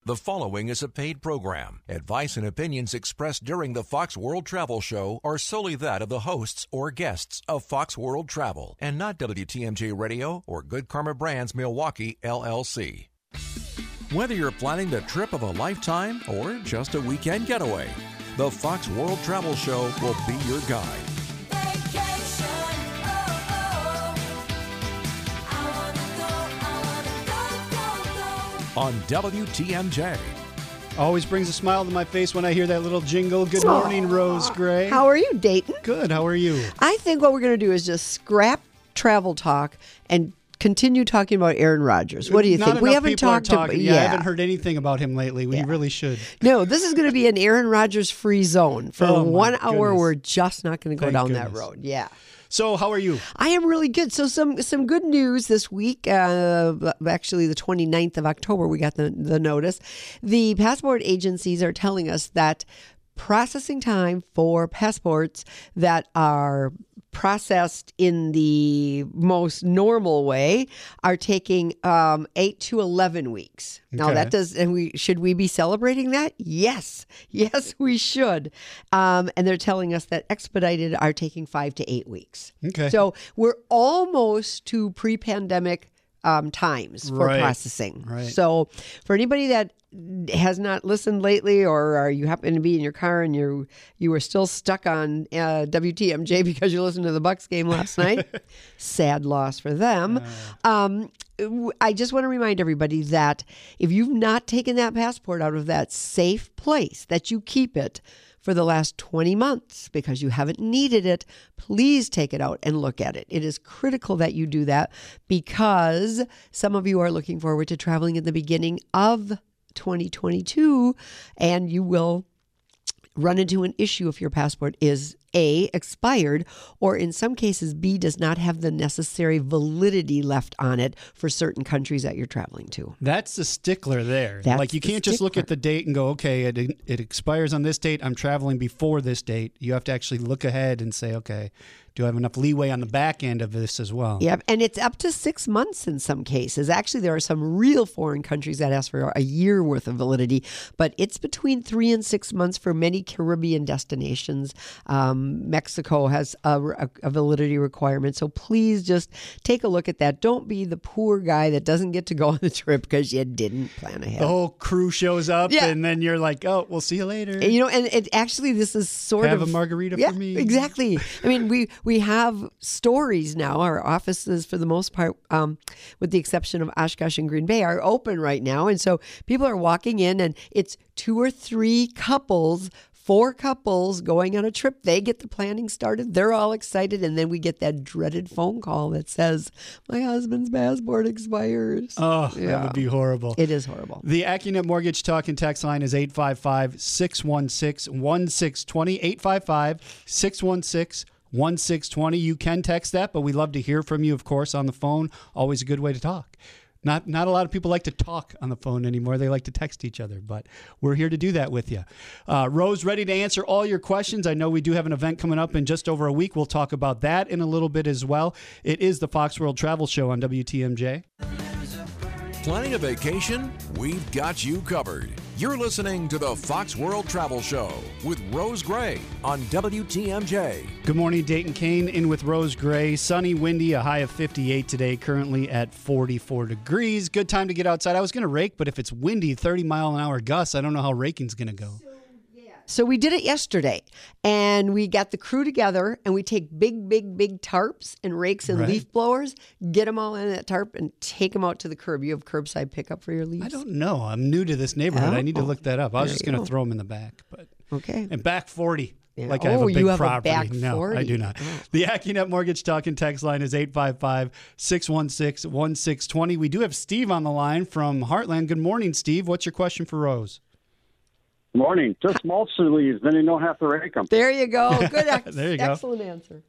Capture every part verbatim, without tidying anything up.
The following is a paid program. Advice and opinions expressed during the Fox World Travel Show are solely that of the hosts or guests of Fox World Travel and not W T M J Radio or Good Karma Brands Milwaukee, L L C. Whether you're planning the trip of a lifetime or just a weekend getaway, the Fox World Travel Show will be your guide. On W T M J. Always brings a smile to my face when I hear that little jingle. Good morning, Rose Gray. How are you, Dayton? Good. How are you? I think what we're going to do is just scrap travel talk and continue talking about Aaron Rodgers. What do you Not think? We haven't people are talked talking. about yeah, yeah. I haven't heard anything about him lately. We Yeah. really should. No, this is going to be an Aaron Rodgers free zone. For Oh, my one hour, goodness. we're just not going to go Thank down that goodness. road. Yeah. So, how are you? I am really good. So some some good news this week. Uh, actually, the twenty-ninth of October, we got the, the notice. The passport agencies are telling us that processing time for passports that are processed in the most normal way are taking um, eight to eleven weeks. Now Okay. that does, and we should we be celebrating that? Yes, yes, we should. Um, and they're telling us that expedited are taking five to eight weeks. Okay. So we're almost to pre-pandemic um, times for Right. processing. Right. So for anybody that has not listened lately, or are you happen to be in your car and you you were still stuck on uh, W T M J because you listened to the Bucks game last night, sad loss for them. Um, w- I just want to remind everybody that if you've not taken that passport out of that safe place, that you keep it for the last twenty months because you haven't needed it, please take it out and look at it. It is critical that you do that because some of you are looking forward to traveling in the beginning of twenty twenty-two, and you will run into an issue if your passport is A, expired, or in some cases, B, does not have the necessary validity left on it for certain countries that you're traveling to. That's the stickler there. That's like you the can't just look stickler. at the date and go, okay, it, it expires on this date. I'm traveling before this date. You have to actually look ahead and say, okay, do I have enough leeway on the back end of this as well? Yep, and it's up to six months in some cases. Actually, there are some real foreign countries that ask for a year worth of validity, but it's between three and six months for many Caribbean destinations. Um, Mexico has a, a, a validity requirement, so please just take a look at that. Don't be the poor guy that doesn't get to go on the trip because you didn't plan ahead. The whole crew shows up, Yeah. and then you're like, oh, we'll see you later. And, you know, and it actually, this is sort Have of a margarita yeah, for me. Exactly. I mean, we we have stories now. Our offices, for the most part, um, with the exception of Oshkosh and Green Bay, are open right now, and so people are walking in, and it's two or three couples. Four couples going on a trip. They get the planning started. They're all excited. And then we get that dreaded phone call that says, my husband's passport expires. Oh, Yeah. that would be horrible. It is horrible. The AccuNet Mortgage Talk and Text line is eight five five, six one six, one six two zero, eight five five, six one six, one six two zero. You can text that, but we love to hear from you, of course, on the phone. Always a good way to talk. Not not a lot of people like to talk on the phone anymore. They like to text each other, but we're here to do that with you. Uh, Rose, ready to answer all your questions. I know we do have an event coming up in just over a week. We'll talk about that in a little bit as well. It is the Fox World Travel Show on W T M J. Planning a vacation? We've got you covered. You're listening to the Fox World Travel Show with Rose Gray on W T M J. Good morning, Dayton Kane in with Rose Gray. Sunny, windy, a high of fifty-eight today, currently at forty-four degrees. Good time to get outside. I was going to rake, but if it's windy, thirty mile an hour gusts, I don't know how raking's going to go. So we did it yesterday, and we got the crew together, and we take big, big, big tarps and rakes and Right. leaf blowers, get them all in that tarp, and take them out to the curb. You have curbside pickup for your leaves? I don't know. I'm new to this neighborhood. I need to Oh, look that up. I was there just you going to go. throw them in the back, but Okay. and back forty. Yeah. Like I have Oh, a big you have a property. back no, I forty. do not. Oh. The AccuNet Mortgage Talk and Text line is eight five five, six one six, one six two zero. We do have Steve on the line from Heartland. Good morning, Steve. What's your question for Rose? Morning. Just mulch the leaves, then you don't have to rake them. There you go. Good. Ex- There you go. Excellent answer.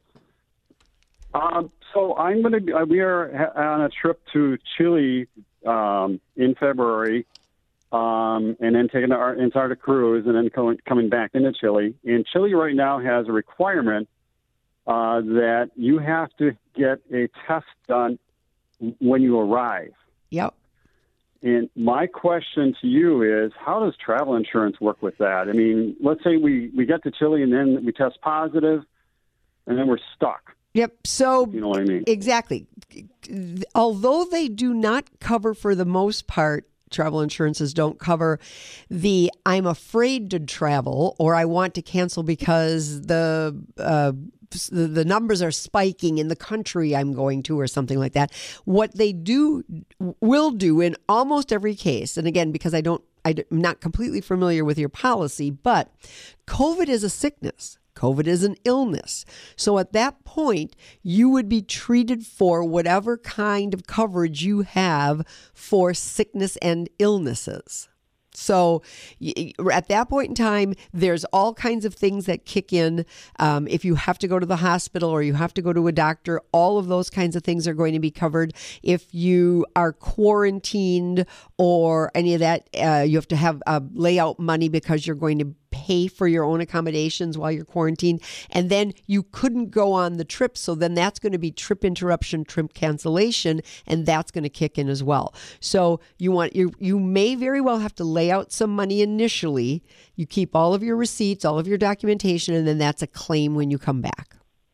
Um, so I'm going to be, uh, we are ha- on a trip to Chile um, in February, um, and then taking our Antarctic cruise, and then co- coming back into Chile. And Chile right now has a requirement uh, that you have to get a test done when you arrive. Yep. and my question to you is, how does travel insurance work with that? I mean, let's say we, we get to Chile and then we test positive, and then we're stuck. Yep. So, You know what I mean? exactly. Although they do not cover, for the most part, travel insurances don't cover the I'm afraid to travel or I want to cancel because the uh, the, the numbers are spiking in the country I'm going to or something like that. What they do will do in almost every case, and again, because I don't, I'm not completely familiar with your policy, but COVID is a sickness. COVID is an illness. So at that point, you would be treated for whatever kind of coverage you have for sickness and illnesses. So at that point in time, there's all kinds of things that kick in. Um, if you have to go to the hospital or you have to go to a doctor, all of those kinds of things are going to be covered. If you are quarantined or any of that, uh, you have to have uh, lay out money because you're going to pay for your own accommodations while you're quarantined, and then you couldn't go on the trip, so then that's going to be trip interruption, trip cancellation, and that's going to kick in as well. So you want you you may very well have to lay out some money initially. You keep all of your receipts, all of your documentation, and then that's a claim when you come back.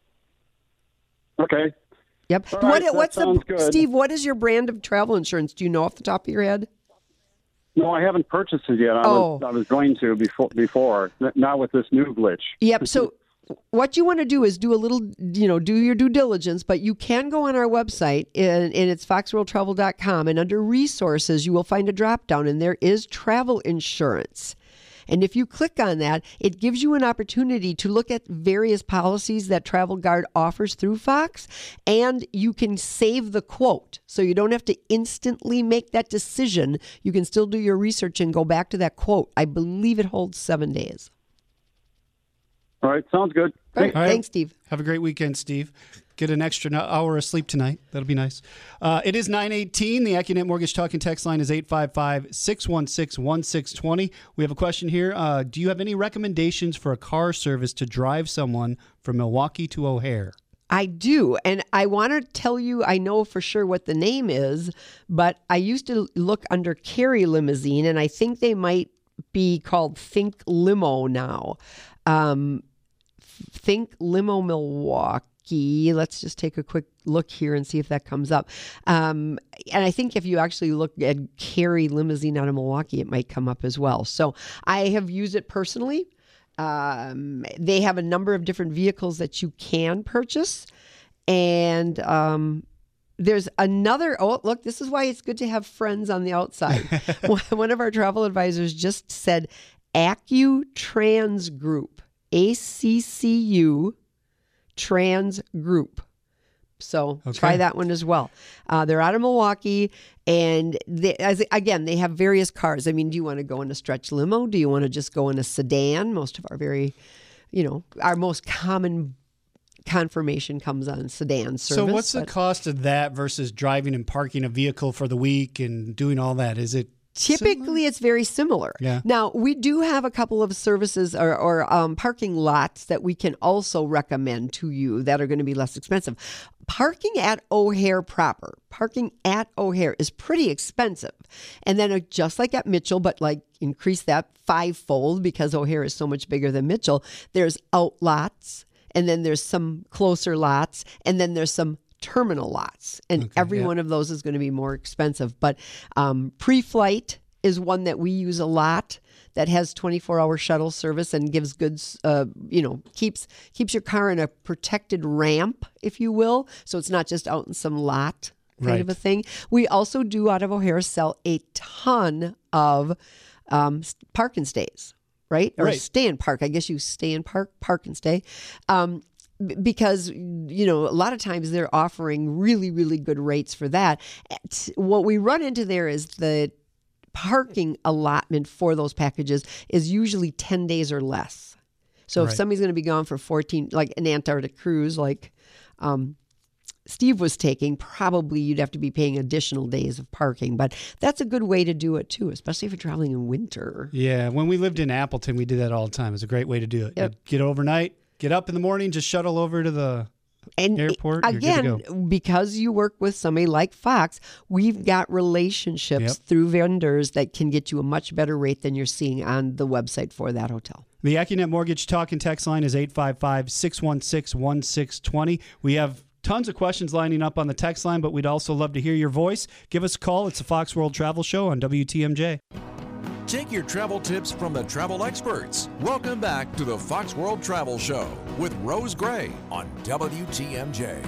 Okay. Yep. All What, right, that what's the sounds good. Steve? What is your brand of travel insurance? Do you know off the top of your head? No, I haven't purchased it yet. I, Oh. was, I was going to before, before, not with this new glitch. Yep. So what you want to do is do a little, you know, do your due diligence, but you can go on our website and, and it's fox world travel dot com, and under resources, you will find a drop down and there is travel insurance. And if you click on that, it gives you an opportunity to look at various policies that Travel Guard offers through Fox, and you can save the quote. So you don't have to instantly make that decision. You can still do your research and go back to that quote. I believe it holds seven days. All right, sounds good. All right. All right. Thanks, Steve. Have a great weekend, Steve. Get an extra hour of sleep tonight. That'll be nice. Uh, it is nine eighteen. The AccuNet Mortgage Talk and Text line is eight five five, six one six, one six two zero. We have a question here. Uh, do you have any recommendations for a car service to drive someone from Milwaukee to O'Hare? I do. And I want to tell you, I know for sure what the name is, but I used to look under Carey Limousine, and I think they might be called Think Limo now. Um, Think Limo Milwaukee. Let's just take a quick look here and see if that comes up. Um, and I think if you actually look at Carey Limousine out of Milwaukee, it might come up as well. So I have used it personally. Um, they have a number of different vehicles that you can purchase. And um, there's another, oh, look, this is why it's good to have friends on the outside. One of our travel advisors just said AccuTrans Group, A C C U Trans Group. So Okay. try that one as well. Uh, they're out of Milwaukee, and they, as again, they have various cars. I mean, do you want to go in a stretch limo? Do you want to just go in a sedan? Most of our very, you know, our most common confirmation comes on sedan service. So what's the but cost of that versus driving and parking a vehicle for the week and doing all that? Is it Typically, similar? it's very similar. Yeah. Now, we do have a couple of services or, or um, parking lots that we can also recommend to you that are going to be less expensive. Parking at O'Hare proper, parking at O'Hare is pretty expensive. And then uh, just like at Mitchell, but like increase that fivefold because O'Hare is so much bigger than Mitchell, there's out lots, and then there's some closer lots, and then there's some terminal lots, and Okay, every yeah. one of those is going to be more expensive. But um, pre-flight is one that we use a lot that has twenty-four hour shuttle service and gives good, uh, you know, keeps keeps your car in a protected ramp, if you will. So it's not just out in some lot kind Right. of a thing. We also do out of O'Hare sell a ton of um, s- park and stays, right? Or Right. stay and park. I guess you stay and park, park and stay. Um, b- because, you know, a lot of times they're offering really, really good rates for that. It's- what we run into there is the parking allotment for those packages is usually ten days or less. So if Right. somebody's going to be gone for fourteen, like an Antarctic cruise, like um, Steve was taking, probably you'd have to be paying additional days of parking. But that's a good way to do it too, especially if you're traveling in winter. Yeah, when we lived in Appleton, we did that all the time. It's a great way to do it. Yep. You get overnight, get up in the morning, just shuttle over to the And airport, you're good to again, go. because you work with somebody like Fox, we've got relationships Yep. through vendors that can get you a much better rate than you're seeing on the website for that hotel. The AccuNet Mortgage Talk and Text line is eight five five, six one six, one six two zero. We have tons of questions lining up on the text line, but we'd also love to hear your voice. Give us a call. It's the Fox World Travel Show on W T M J. Take your travel tips from the travel experts. Welcome back to the Fox World Travel Show with Rose Gray on W T M J.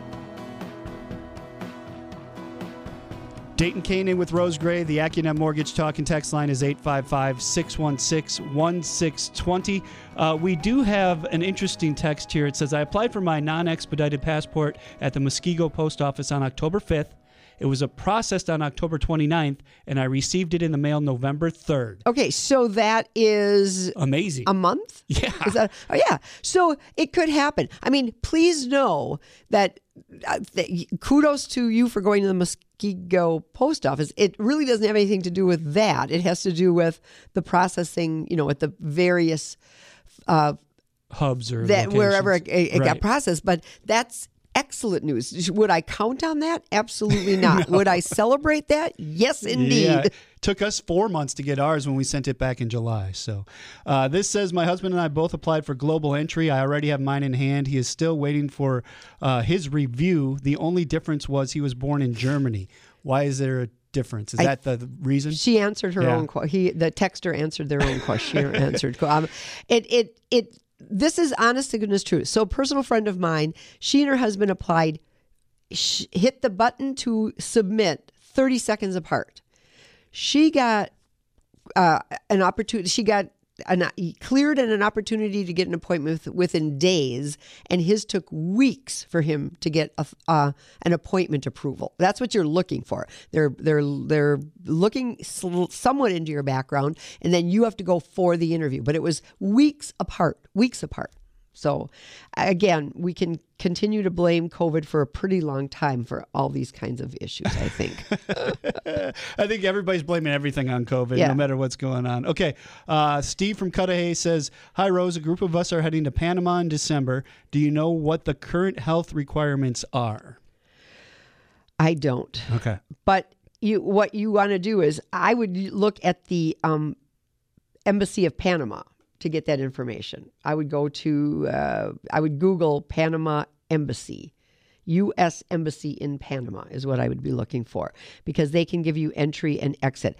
Dayton Kane with Rose Gray. The AccuNet Mortgage Talk and Text line is eight five five, six one six, one six two zero. Uh, we do have an interesting text here. It says, I applied for my non-expedited passport at the Muskego Post Office on October fifth. It was processed on October twenty-ninth, and I received it in the mail November third. Okay, so that is Amazing. a month? Yeah. Is that, oh, yeah. So it could happen. I mean, please know that uh, th- kudos to you for going to the Muskego Post Office. It really doesn't have anything to do with that. It has to do with the processing, you know, at the various uh, Hubs or that locations. wherever it, it Right. got processed. But that's excellent news. Would I count on that? Absolutely not. No. Would I celebrate that? Yes, indeed. Yeah, it took us four months to get ours when we sent it back in July. So uh, this says, my husband and I both applied for global entry. I already have mine in hand. He is still waiting for uh, his review. The only difference was he was born in Germany. Why is there a difference? Is I- that the reason? She answered her Yeah. own question. He, the texter answered their own question. answered. Um, it, it, it, this is honest to goodness truth. So a personal friend of mine, she and her husband applied, sh- hit the button to submit thirty seconds apart. She got uh, an opportunity. She got an, cleared and an opportunity to get an appointment with, within days, and his took weeks for him to get a, uh, an appointment approval. That's what you're looking for. They're they're they're looking sl- somewhat into your background, and then you have to go for the interview. But it was weeks apart, weeks apart. So, again, we can continue to blame COVID for a pretty long time for all these kinds of issues, I think. I think everybody's blaming everything on COVID, Yeah. no matter what's going on. Okay. Uh, Steve from Cudahy says, hi, Rose. A group of us are heading to Panama in December. Do you know what the current health requirements are? I don't. Okay. But you, what you want to do is, I would look at the um, Embassy of Panama to get that information. I would go to, uh, I would Google Panama Embassy. U S Embassy in Panama is what I would be looking for, because they can give you entry and exit.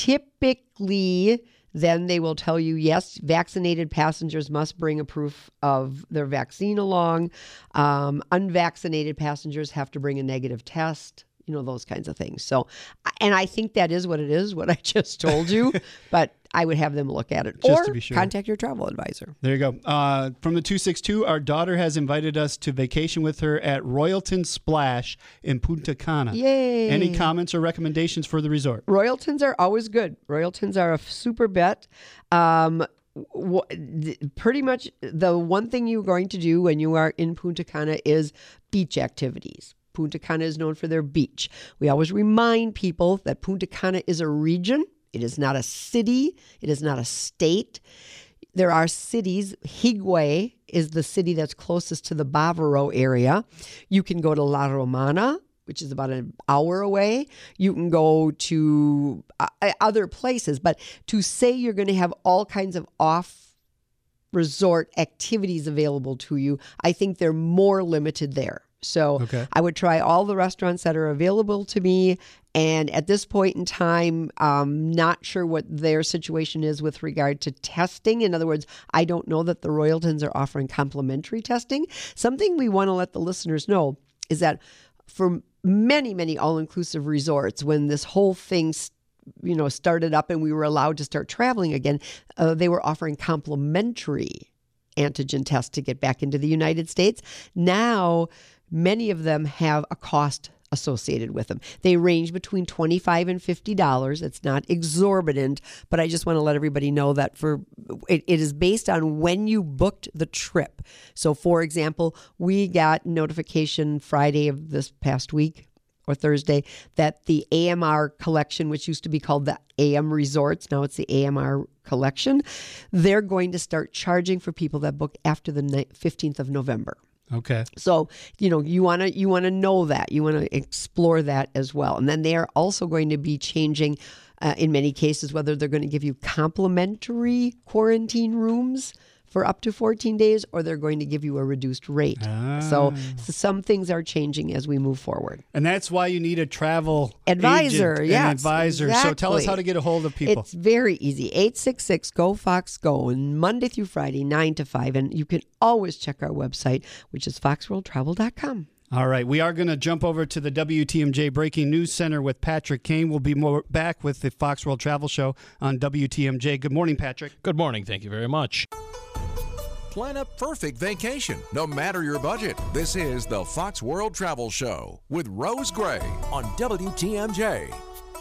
Typically, then they will tell you, yes, vaccinated passengers must bring a proof of their vaccine along. Um, unvaccinated passengers have to bring a negative test. You know, those kinds of things. So, and I think that is what it is, what I just told you, but I would have them look at it. Just or to be sure. contact your travel advisor. There you go. Uh, from the two six two, our daughter has invited us to vacation with her at Royalton Splash in Punta Cana. Yay. Any comments or recommendations for the resort? Royaltons are always good. Royaltons are a super bet. Um, w- th- pretty much the one thing you're going to do when you are in Punta Cana is beach activities. Punta Cana is known for their beach. We always remind people that Punta Cana is a region. It is not a city. It is not a state. There are cities. Higüey is the city that's closest to the Bávaro area. You can go to La Romana, which is about an hour away. You can go to uh, other places. But to say you're going to have all kinds of off resort activities available to you, I think they're more limited there. So Okay. I would try all the restaurants that are available to me. And at this point in time, um, not sure what their situation is with regard to testing. In other words, I don't know that the Royaltons are offering complimentary testing. Something we want to let the listeners know is that for many, many all-inclusive resorts, when this whole thing you know, started up and we were allowed to start traveling again, uh, they were offering complimentary antigen tests to get back into the United States. Now, many of them have a cost associated with them. They range between twenty-five dollars and fifty dollars. It's not exorbitant, but I just want to let everybody know that for it, it is based on when you booked the trip. So, for example, we got notification Friday of this past week or Thursday that the A M R collection, which used to be called the A M Resorts, now it's the A M R collection, they're going to start charging for people that book after the fifteenth of November. Okay. So, you know, you want to you want to know that. You want to explore that as well. And then they are also going to be changing uh, in many cases whether they're going to give you complimentary quarantine rooms for up to fourteen days or they're going to give you a reduced rate. Ah. So, so some things are changing as we move forward. And that's why you need a travel Advisor, agent yes, and advisor. So tell us exactly. how to get a hold of people. It's very easy. eight six six, G O, Fox, Go, and Monday through Friday, nine to five. And you can always check our website, which is fox world travel dot com. All right, we are going to jump over to the W T M J Breaking News Center with Patrick Kane. We'll be more back with the Fox World Travel Show on W T M J. Good morning, Patrick. Good morning. Thank you very much. Plan a perfect vacation, no matter your budget. This is the Fox World Travel Show with Rose Gray on W T M J.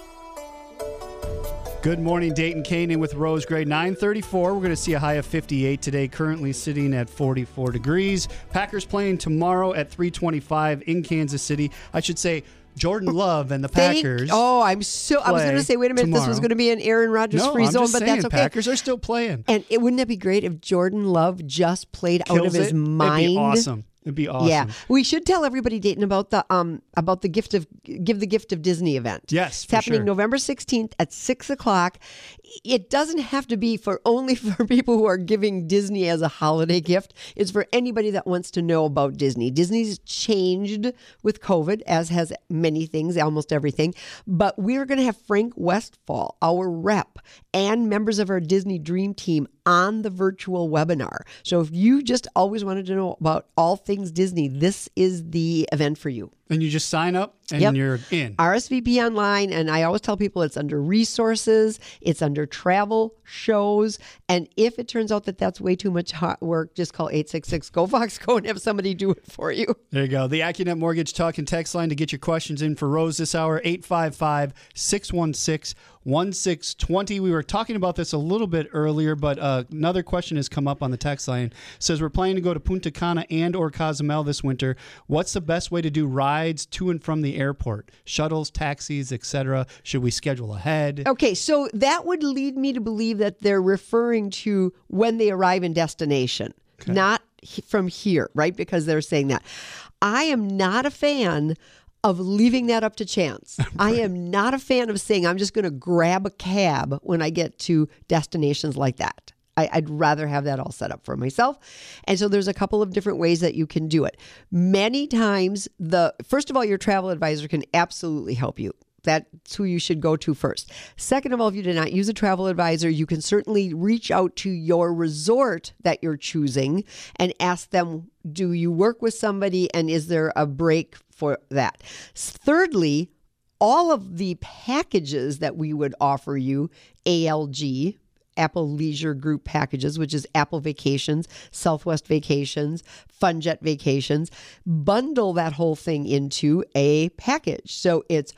Good morning, Dayton Kane with Rose Gray. nine thirty-four. We're going to see a high of fifty-eight today, currently sitting at forty-four degrees. Packers playing tomorrow at three twenty-five in Kansas City. I should say Jordan Love and the Thank- Packers. oh, I'm so. I was going to say, wait a minute, this was tomorrow. going to be an Aaron Rodgers No, free I'm zone, just but saying, that's okay. Packers are still playing. And it wouldn't that be great if Jordan Love just played out Kills of his it. mind? It'd be awesome. It'd be awesome. Yeah, we should tell everybody, Dayton, about the um about the gift of give the gift of Disney event. Yes, it's for happening sure. November sixteenth at six o'clock. It doesn't have to be for only for people who are giving Disney as a holiday gift. It's for anybody that wants to know about Disney. Disney's changed with COVID, as has many things, almost everything. But we're going to have Frank Westfall, our rep, and members of our Disney Dream Team on the virtual webinar. So if you just always wanted to know about all things Disney, this is the event for you. And you just sign up and Yep. you're in. R S V P online, and I always tell people it's under resources, it's under travel shows, and if it turns out that that's way too much hot work, just call eight six six, G O, Fox, Go and have somebody do it for you. There you go. The AccuNet Mortgage Talk and Text line to get your questions in for Rose this hour, eight five five, six one six, one six two zero. We were talking about this a little bit earlier, but uh, another question has come up on the text line. It says, we're planning to go to Punta Cana and or Cozumel this winter. What's the best way to do rides to and from the airport? Shuttles, taxis, et cetera. Should we schedule ahead? Okay, so that would lead me to believe that they're referring to when they arrive in destination, not he- from here, right? Because they're saying that. I am not a fan of leaving that up to chance. I am not a fan of saying I'm just going to grab a cab when I get to destinations like that. I, I'd rather have that all set up for myself. And so there's a couple of different ways that you can do it. Many times, the first of all, your travel advisor can absolutely help you. That's who you should go to first. Second of all, if you do not use a travel advisor, you can certainly reach out to your resort that you're choosing and ask them, do you work with somebody and is there a break for that? Thirdly, all of the packages that we would offer you, A L G, Apple Leisure Group packages, which is Apple Vacations, Southwest Vacations, FunJet Vacations, bundle that whole thing into a package. So it's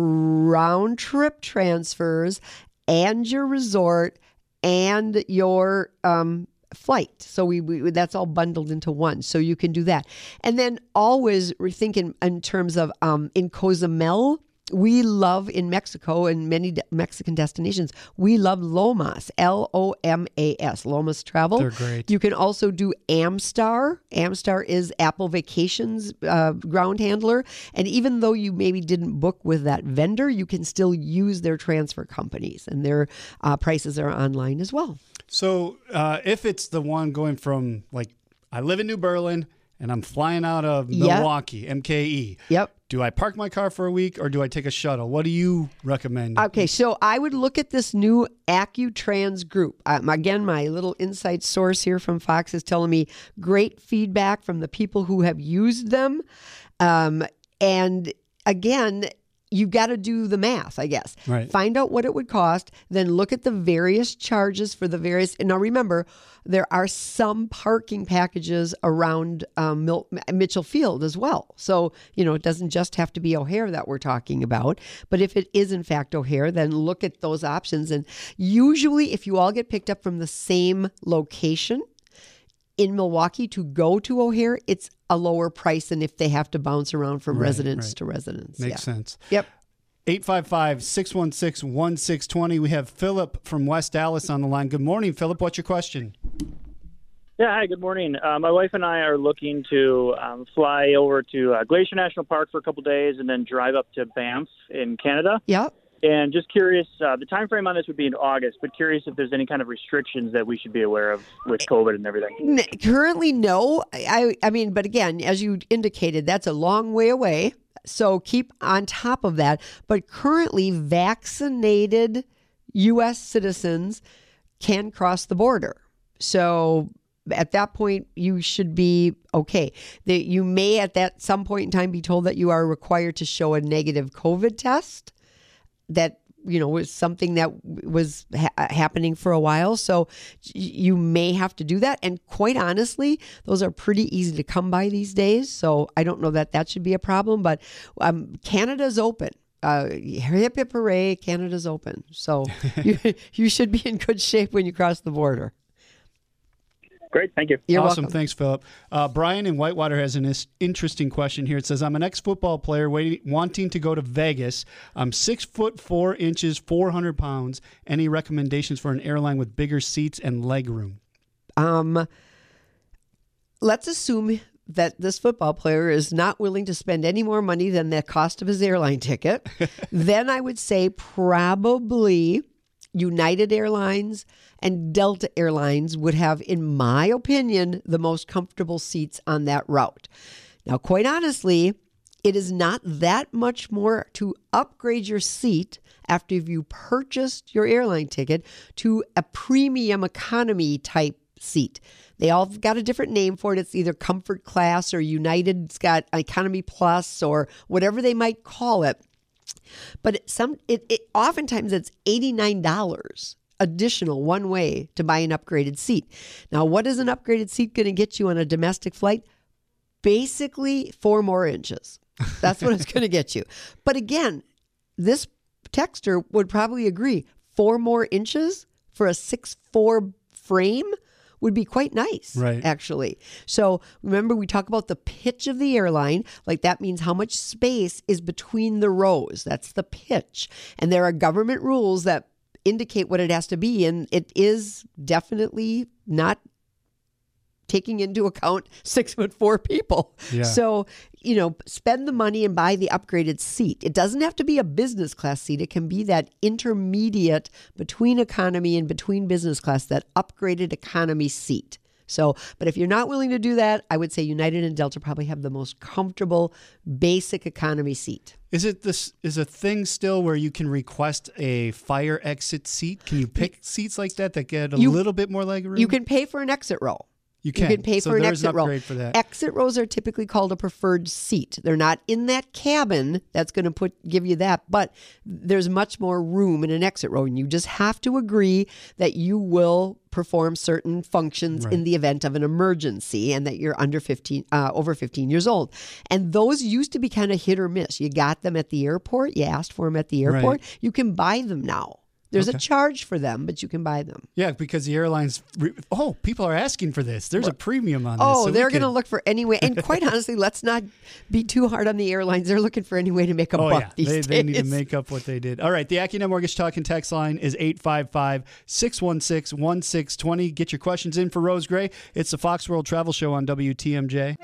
round trip transfers and your resort and your um, flight. So we, we that's all bundled into one. So you can do that. And then always we're thinking in terms of um, in Cozumel. We love in Mexico and many de- Mexican destinations, we love Lomas, L O M A S, Lomas Travel. They're great. You can also do Amstar. Amstar is Apple Vacations uh, ground handler. And even though you maybe didn't book with that vendor, you can still use their transfer companies and their uh, prices are online as well. So uh, if it's the one going from, like, I live in New Berlin and I'm flying out of Yep. Milwaukee, M K E. Yep. Do I park my car for a week or do I take a shuttle? What do you recommend? Okay, so I would look at this new AccuTrans group. Um, again, my little inside source here from Fox is telling me great feedback from the people who have used them. Um, and again, you got to do the math, I guess. Right. Find out what it would cost, then look at the various charges for the various. And now remember, there are some parking packages around um, Mil- Mitchell Field as well. So, you know, it doesn't just have to be O'Hare that we're talking about. But if it is in fact O'Hare, then look at those options. And usually if you all get picked up from the same location in Milwaukee to go to O'Hare, it's a lower price than if they have to bounce around from Right, residence right. to residence. Makes Yeah. sense. Yep. eight five five, six one six, one six two zero. We have Philip from West Dallas on the line. Good morning, Philip. What's your question? Hey, Yeah, hi, good morning. Uh, my wife and I are looking to um, fly over to uh, Glacier National Park for a couple days and then drive up to Banff in Canada. Yep. And just curious, uh, the time frame on this would be in August, but curious if there's any kind of restrictions that we should be aware of with COVID and everything. Currently, no. I, I mean, but again, as you indicated, that's a long way away. So keep on top of that. But currently, vaccinated U S citizens can cross the border. So at that point, you should be okay. That you may at that some point in time be told that you are required to show a negative COVID test. That, you know, was something that was ha- happening for a while. So you may have to do that. And quite honestly, those are pretty easy to come by these days. So I don't know that that should be a problem. But um, Canada's open. Uh, hip, hip, hooray, Canada's open. So you, you should be in good shape when you cross the border. Great, thank you. You're awesome. welcome. Thanks, Philip. Uh, Brian in Whitewater has an is- interesting question here. It says, I'm an ex-football player waiting, wanting to go to Vegas. I'm six foot four inches, four hundred pounds. Any recommendations for an airline with bigger seats and leg room? Um, let's assume that this football player is not willing to spend any more money than the cost of his airline ticket. Then I would say probably United Airlines and Delta Airlines would have, in my opinion, the most comfortable seats on that route. Now, quite honestly, it is not that much more to upgrade your seat after you purchased your airline ticket to a premium economy type seat. They all got a different name for it. It's either comfort class or United's got economy plus or whatever they might call it. But it, some it, it oftentimes it's eighty-nine dollars additional one way to buy an upgraded seat. Now, what is an upgraded seat going to get you on a domestic flight? Basically, four more inches. That's what it's going to get you. But again, this texter would probably agree. Four more inches for a six foot four frame would be quite nice, right? Actually. So remember, we talk about the pitch of the airline. Like that means how much space is between the rows. That's the pitch. And there are government rules that indicate what it has to be. And it is definitely not taking into account six foot four people. Yeah. So, you know, spend the money and buy the upgraded seat. It doesn't have to be a business class seat. It can be that intermediate between economy and between business class, that upgraded economy seat. So, but if you're not willing to do that, I would say United and Delta probably have the most comfortable basic economy seat. Is it this is a thing still where you can request a fire exit seat? Can you pick seats like that that get a You- little bit more leg room? You can pay for an exit row. You can. You can pay So for an there's exit row. upgrade for that. Exit rows are typically called a preferred seat. They're not in that cabin that's going to put give you that, but there's much more room in an exit row, and you just have to agree that you will perform certain functions Right. in the event of an emergency, and that you're under fifteen, uh, over fifteen years old. And those used to be kind of hit or miss. You got them at the airport. You asked for them at the airport. Right. You can buy them now. There's Okay. a charge for them, but you can buy them. Yeah, because the airlines. Re- oh, people are asking for this. There's a premium on this. Oh, so we they're could- going to look for any way. And quite honestly, let's not be too hard on the airlines. They're looking for any way to make a Oh, buck yeah. these They, days. they need to make up what they did. All right. The AccuNet Mortgage Talk and Text line is eight five five, six one six, one six two zero. Get your questions in for Rose Gray. It's the Fox World Travel Show on W T M J.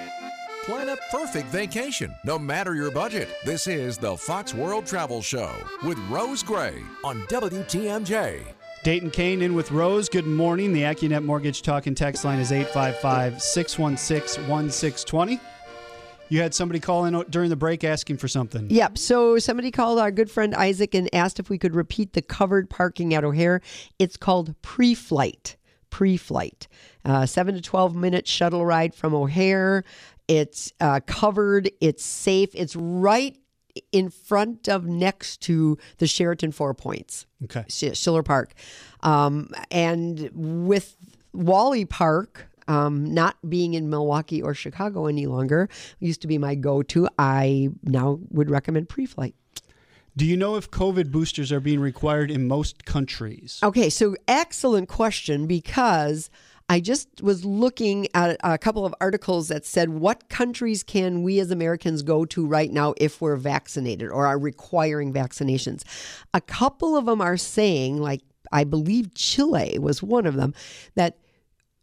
Plan a perfect vacation, no matter your budget. This is the Fox World Travel Show with Rose Gray on W T M J. Dayton Kane in with Rose. Good morning. The AccuNet Mortgage Talk and Text line is eight five five, six one six, one six two zero. You had somebody call in during the break asking for something. Yep. So somebody called our good friend Isaac and asked if we could repeat the covered parking at O'Hare. It's called pre-flight. Pre-flight. Uh, seven to twelve minute shuttle ride from O'Hare. It's uh, covered. It's safe. It's right in front of, next to the Sheraton Four Points. Okay. Sh- Schiller Park. Um, and with Wally Park um, not being in Milwaukee or Chicago any longer, used to be my go-to, I now would recommend pre-flight. Do you know if COVID boosters are being required in most countries? Okay, so excellent question, because I just was looking at a couple of articles that said, what countries can we as Americans go to right now if we're vaccinated or are requiring vaccinations? A couple of them are saying, like I believe Chile was one of them, that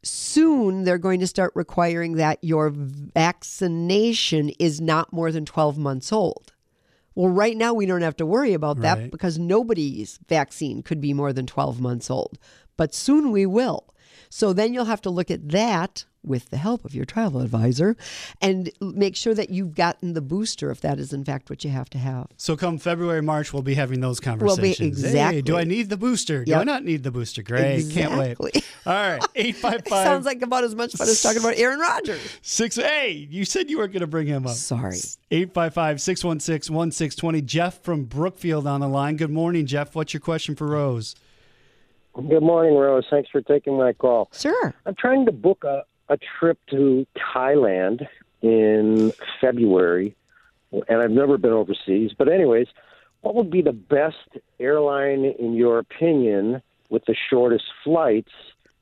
soon they're going to start requiring that your vaccination is not more than twelve months old. Well, right now we don't have to worry about that Right. because nobody's vaccine could be more than twelve months old. But soon we will. So then you'll have to look at that with the help of your travel advisor and make sure that you've gotten the booster if that is in fact what you have to have. So come February, March, we'll be having those We'll be- conversations. Hey, exactly. do I need the booster? Do Yep. I not need the booster? Great. Can't wait. Exactly. All right. eight five five Sounds like about as much fun as talking about Aaron Rodgers. six. Hey, you said you weren't going to bring him up. Sorry. eight five five, six one six, one six two zero. Jeff from Brookfield on the line. Good morning, Jeff. What's your question for Rose? Good morning, Rose. Thanks for taking my call. Sure. I'm trying to book a, a trip to Thailand in February, and I've never been overseas. But anyways, what would be the best airline, in your opinion, with the shortest flights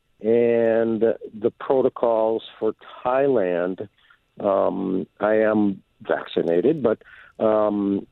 and the protocols for Thailand? Um, I am vaccinated, but, um,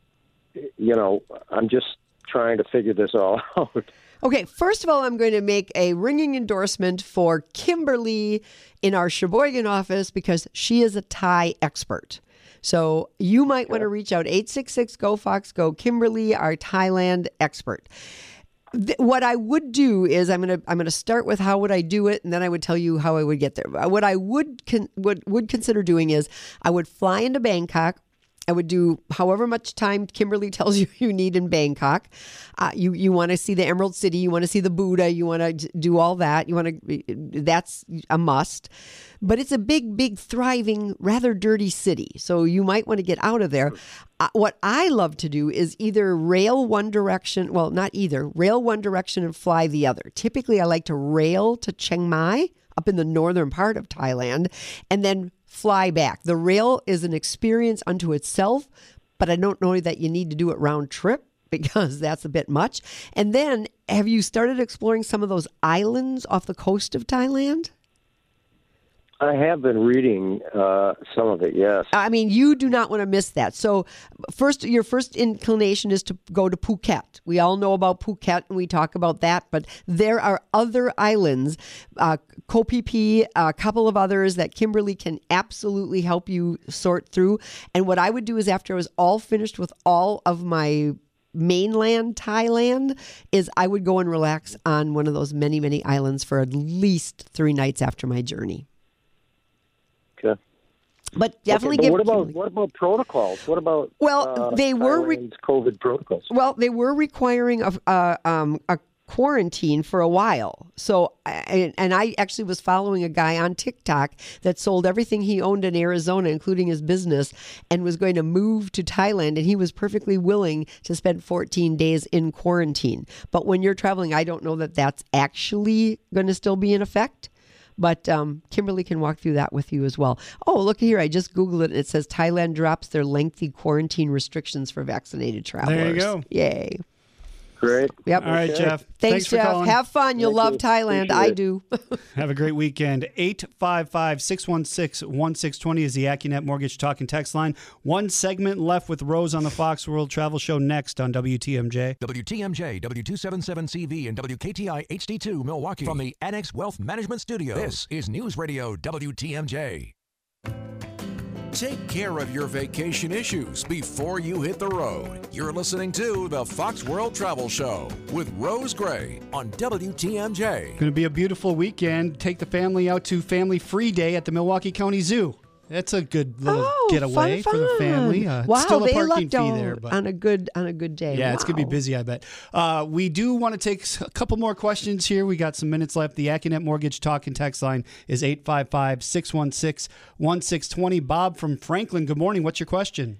you know, I'm just trying to figure this all out. Okay, first of all, I'm going to make a ringing endorsement for Kimberly in our Sheboygan office because she is a Thai expert. So you might want to reach out, eight six six, G O, Fox, Go, Kimberly, our Thailand expert. Th- What I would do is I'm going to I'm going to start with how would I do it, and then I would tell you how I would get there. What I would con- would would consider doing is I would fly into Bangkok. I would do however much time Kimberly tells you you need in Bangkok. Uh, you you want to see the Emerald City, you want to see the Buddha, you want to do all that. You want to that's a must. But it's a big, big, thriving, rather dirty city, so you might want to get out of there. Uh, what I love to do is either rail one direction, well, not either, rail one direction and fly the other. Typically, I like to rail to Chiang Mai, up in the northern part of Thailand, and then fly back. The rail is an experience unto itself, but I don't know that you need to do it round trip because that's a bit much. And then, have you started exploring some of those islands off the coast of Thailand? I have been reading uh, some of it, yes. I mean, you do not want to miss that. So, first, your first inclination is to go to Phuket. We all know about Phuket, and we talk about that. But there are other islands, uh, Koh Phi Phi, a couple of others that Kimberly can absolutely help you sort through. And what I would do is, after I was all finished with all of my mainland Thailand, is I would go and relax on one of those many, many islands for at least three nights after my journey. Okay. But definitely okay, but give what about Kimberly- what about protocols? What about Well, uh, they were re- Thailand's COVID protocols? Well, they were requiring a, uh, um, a quarantine for a while. So, I, and I actually was following a guy on TikTok that sold everything he owned in Arizona, including his business, and was going to move to Thailand. And he was perfectly willing to spend fourteen days in quarantine. But when you're traveling, I don't know that that's actually going to still be in effect. But um, Kimberly can walk through that with you as well. Oh, look here. I just Googled it, and it says Thailand drops their lengthy quarantine restrictions for vaccinated travelers. There you go. Yay. Great. Yep. All right, Okay. Jeff. Thanks, for Jeff. calling. Have fun. You'll Thank love you. Thailand. Appreciate I it. do. Have a great weekend. eight five five, six one six, one six two zero is the AccuNet Mortgage Talk and Text line. One segment left with Rose on the Fox World Travel Show next on W T M J. W T M J, W two seventy-seven C V, and W K T I H D two Milwaukee. From the Annex Wealth Management Studio, this is News Radio W T M J. Take care of your vacation issues before you hit the road. You're listening to the Fox World Travel Show with Rose Gray on W T M J. Going to be a beautiful weekend. Take the family out to Family Free Day at the Milwaukee County Zoo. That's a good little Oh, getaway fun, for the fun. family. Uh, wow, it's still a they parking lucked fee out there, but on a good on a good day. yeah, it's going to be Wow. busy, I bet. Uh, we do want to take a couple more questions here. We got some minutes left. The AccuNet Mortgage Talk and Text line is eight five five, six one six, one six two zero. Bob from Franklin, good morning. What's your question?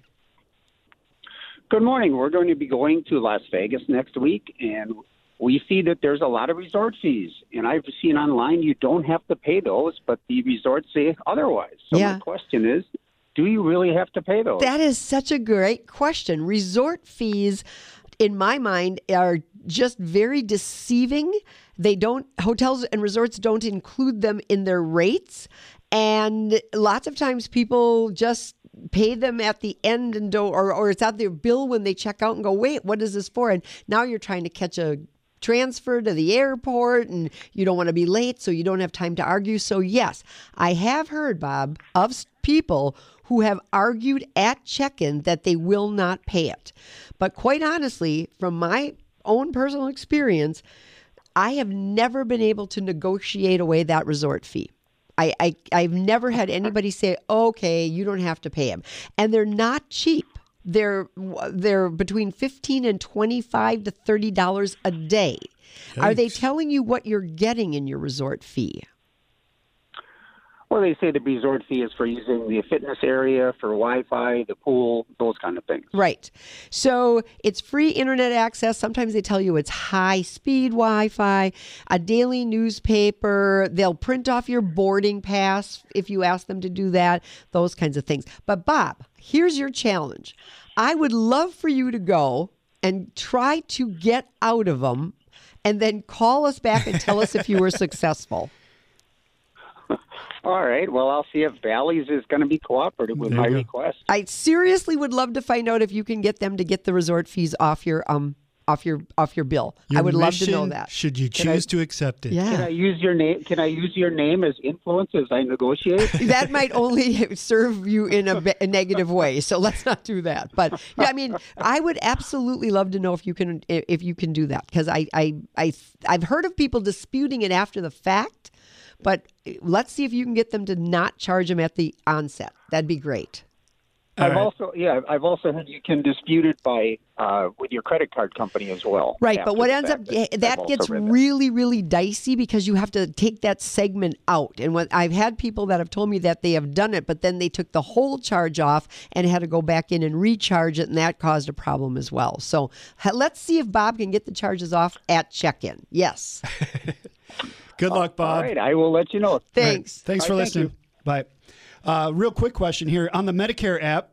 Good morning. We're going to be going to Las Vegas next week, and we see that there's a lot of resort fees. And I've seen online you don't have to pay those, but the resorts say otherwise. So Yeah. my question is, do you really have to pay those? That is such a great question. Resort fees, in my mind, are just very deceiving. They don't, hotels and resorts don't include them in their rates. And lots of times people just pay them at the end and do, or, or it's out their bill when they check out and go, wait, what is this for? And now you're trying to catch a transfer to the airport and you don't want to be late, so you don't have time to argue. So yes, I have heard, Bob, of s- people who have argued at check-in that they will not pay it. But quite honestly, from my own personal experience, I have never been able to negotiate away that resort fee. I, I, I've never had anybody say, okay, you don't have to pay them. And they're not cheap. They're they're between fifteen and twenty-five to thirty dollars a day. Are they Yikes. telling you what you're getting in your resort fee? Well, they say the resort fee is for using the fitness area, for Wi-Fi, the pool, those kind of things. Right. So it's free internet access. Sometimes they tell you it's high-speed Wi-Fi, a daily newspaper. They'll print off your boarding pass if you ask them to do that, those kinds of things. But Bob, here's your challenge. I would love for you to go and try to get out of them and then call us back and tell us if you were successful. All right. Well, I'll see if Bally's is going to be cooperative with There my you go. request. I seriously would love to find out if you can get them to get the resort fees off your um off your off your bill. Your I would love to know mission, that. Should you Can I- choose to accept it? Yeah. Can I use your name? Can I use your name as influence as I negotiate? That might only serve you in a, be- a negative way, so let's not do that. But yeah, I mean, I would absolutely love to know if you can if you can do that, because I, I I I've heard of people disputing it after the fact, but let's see if you can get them to not charge them at the onset. That'd be great. All I've right. also, yeah, I've also heard you can dispute it by uh, with your credit card company as well. Right, after but what the ends fact. up yeah, I've that also gets read that. really really dicey because you have to take that segment out. And what I've had people that have told me that they have done it, but then they took the whole charge off and had to go back in and recharge it, and that caused a problem as well. So ha- let's see if Bob can get the charges off at check-in. Yes. Good luck, Bob. All right, I will let you know. Thanks. Thanks All for right, thank listening. Bye. Uh, real quick question here. On the Medicare app,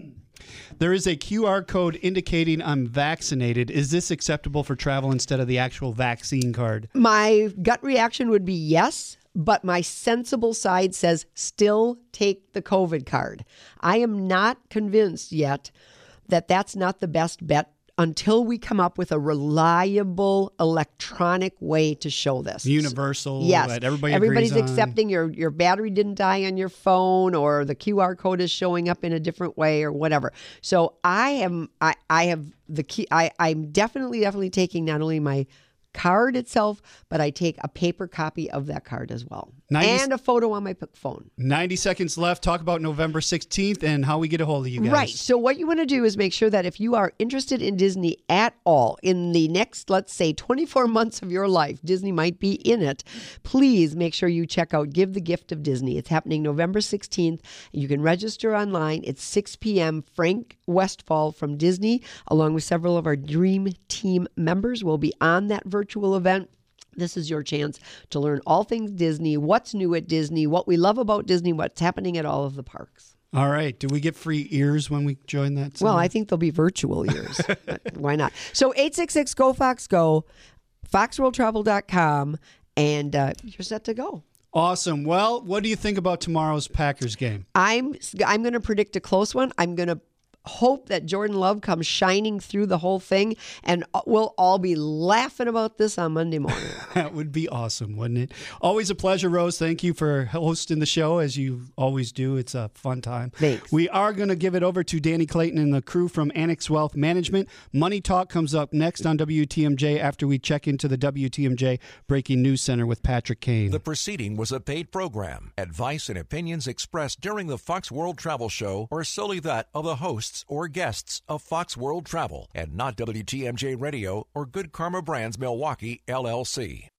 there is a Q R code indicating I'm vaccinated. Is this acceptable for travel instead of the actual vaccine card? My gut reaction would be yes, but my sensible side says still take the COVID card. I am not convinced yet that that's not the best bet until we come up with a reliable electronic way to show this. Universal. Yes, That everybody everybody's agrees on. accepting your your battery didn't die on your phone, or the Q R code is showing up in a different way, or whatever. So I am I, I have the key. I I'm definitely definitely taking not only my card itself, but I take a paper copy of that card as well, ninety and a photo on my p- phone. ninety seconds left. Talk about November sixteenth and how we get a hold of you guys. Right. So what you want to do is make sure that if you are interested in Disney at all in the next, let's say, twenty-four months of your life, Disney might be in it. Please make sure you check out Give the Gift of Disney. It's happening November sixteenth. You can register online. It's six p.m. Frank Westfall from Disney, along with several of our Dream Team members, will be on that virtual event. This is your chance to learn all things Disney, what's new at Disney, what we love about Disney, what's happening at all of the parks. All right. Do we get free ears when we join that? Well, somehow? I think there'll be virtual years. But why not? So eight six six, G O, Fox, Go, fox world travel dot com, and uh, you're set to go. Awesome. Well, what do you think about tomorrow's Packers game? I'm I'm going to predict a close one. I'm going to hope that Jordan Love comes shining through the whole thing, and we'll all be laughing about this on Monday morning. That would be awesome, wouldn't it? Always a pleasure, Rose. Thank you for hosting the show, as you always do. It's a fun time. Thanks. We are going to give it over to Danny Clayton and the crew from Annex Wealth Management. Money Talk comes up next on W T M J after we check into the W T M J Breaking News Center with Patrick Kane. The proceeding was a paid program. Advice and opinions expressed during the Fox World Travel Show are solely that of the hosts or guests of Fox World Travel and not W T M J Radio or Good Karma Brands Milwaukee, L L C.